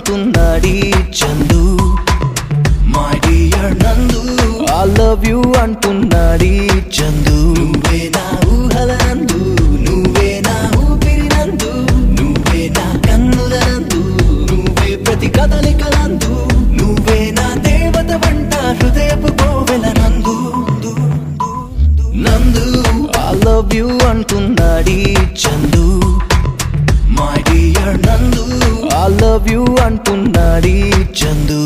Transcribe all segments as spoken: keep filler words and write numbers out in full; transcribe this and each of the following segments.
అంటున్నాడీ Chandu my dear Nandu I love you అంటున్నాడీ చందు నువ్వే నా ఊహల నందు నువ్వే నా ఊపిరి నందు నువ్వే నా కన్నుల నందు నువ్వే ప్రతి కదలిక నందు నువ్వే నా దేవత వంట హృదయపు కోవెల నందు నందు ఐ లవ్ యు అంటున్నాడీ Chandu my dear Nandu I love you అంటున్నాడీ చందు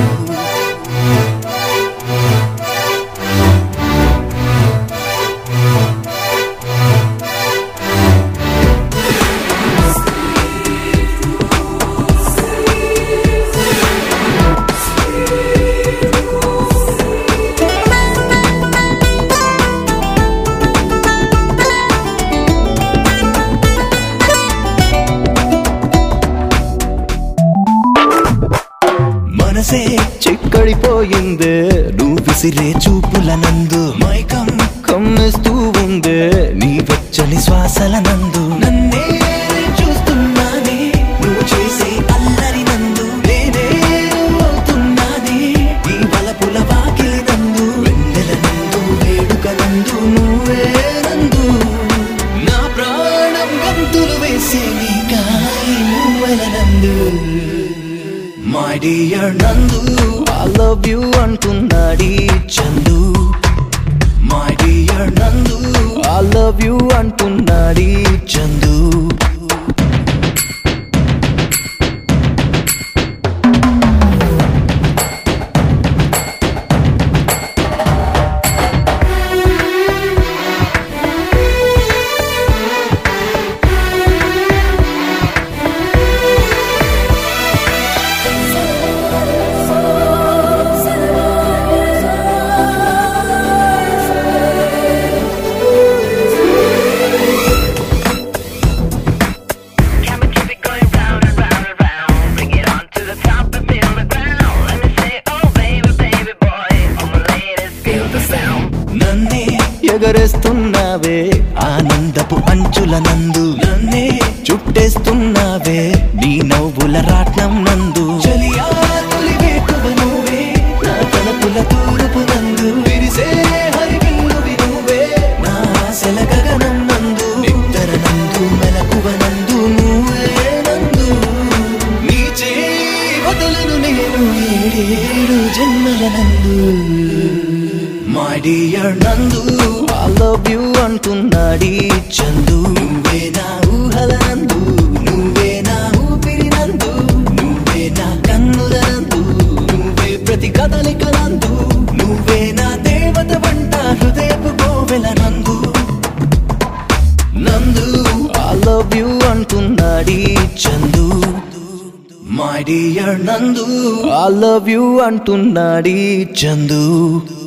మనసే చిక్కడిపోయిందే నువ్వు విసిరే చూపుల నందు మైకం కమ్మేస్తూ ఉందే నీ వెచ్చని శ్వాసల నందు నన్నే చూస్తున్నానే నువ్వు చేసే అల్లరి నందు నేనే అవుతున్నానే నీ వలపుల వాకిలి నందు వెన్నెల నందు వేడుక నందు నువ్వే నందు నా ప్రాణం గంతులు వేసే నీ కాయి నువ్వెల నందు my dear Nandu I love you అంటున్నాడీ Chandu my dear Nandu I love you అంటున్నాడీ చందు నన్నే ఎగరేస్తున్నావే ఆనందపు అంచుల నందు నన్నే చుట్టేస్తున్నావే నీ నవ్వుల రాట్నం నందు చలియా తొలివేకువ నువ్వే నా తలపుల తూర్పు నందు విరిసే హరివిల్లువి నువ్వే నా ఆశల గగనం నందు నిద్ర నందు మెలకువ నందు నువ్వే నందు నీ చేయి వదలను నేను ఏడేడు జన్మల నందు my dear Nandu I love you అంటున్నాడీ చందు నువ్వే నా ఊహల నందు నువ్వే నా ఊపిరి నందు నువ్వే నా కన్నుల నందు నువ్వే ప్రతి కదలిక నందు నువ్వే నా దేవత వంట హృదయపు కోవెల నందు నందు ఐ లవ్ యు అంటున్నాడీ Chandu my dear Nandu I love you అంటున్నాడీ చందు